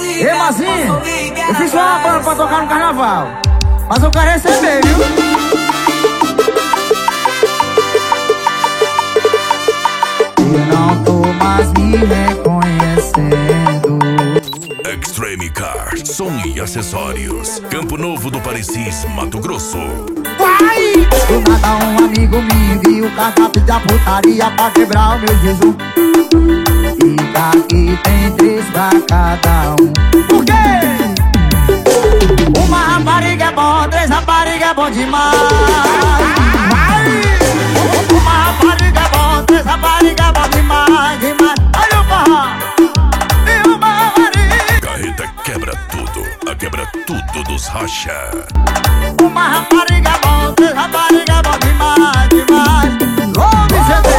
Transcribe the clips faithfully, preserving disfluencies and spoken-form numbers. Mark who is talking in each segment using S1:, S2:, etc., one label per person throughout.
S1: Ei, Mazinho, eu fiz uma banda pra tocar no carnaval, mas eu quero receber, viu? Eu não tô mais me reconhecendo.
S2: Extreme Cars, som e acessórios. Campo Novo do Parecis, Mato Grosso.
S1: Vai! Do nada um amigo me viu com a capa da putaria pra quebrar o meu jejum. Fica aqui, tem três pra cada um. Por quê? Uma rapariga é bom, três rapariga é bom demais. Vai! Uma rapariga é bom, três rapariga é bom demais, demais. Olha o forró! E uma rapariga.
S2: Carreta quebra tudo, a quebra tudo dos racha.
S1: Uma rapariga é bom, três rapariga é bom demais, demais. Homem G D,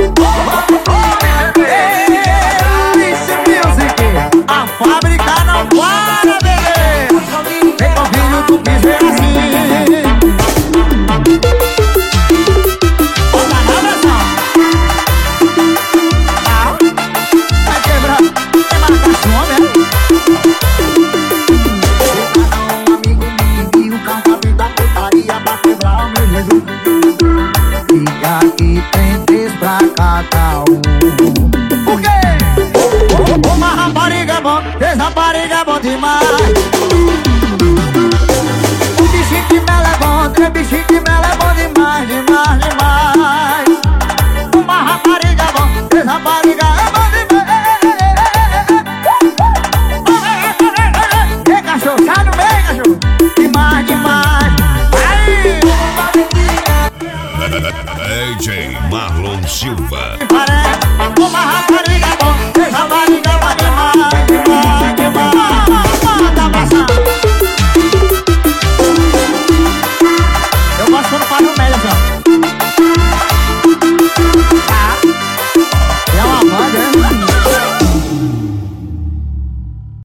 S1: Esse Music, a fábrica não para, bebê. Vem com o filho do piso assim. Bota na versão. Ah, vai quebrar, tem marcação, né? Um amigo me viu com a capa da putaria pra quebrar o meu jejum. Fica aqui, tem três pra cada um. Por quê? Uma rapariga é bom, três rapariga é bom demais. Um bichinho de mel é bom, três bichinhos de mel é bom demais, demais, demais. Uma rapariga é bom, três rapariga é bom demais. Ei, cachorro, sai no meio, cachorro. Demais, demais. Aí!
S2: D J Marlon Silva.
S1: Uma rapariga é bom, três rapariga é bom demais, demais, demais. Manda passar. Eu gosto quando faz no meio, assim, ó.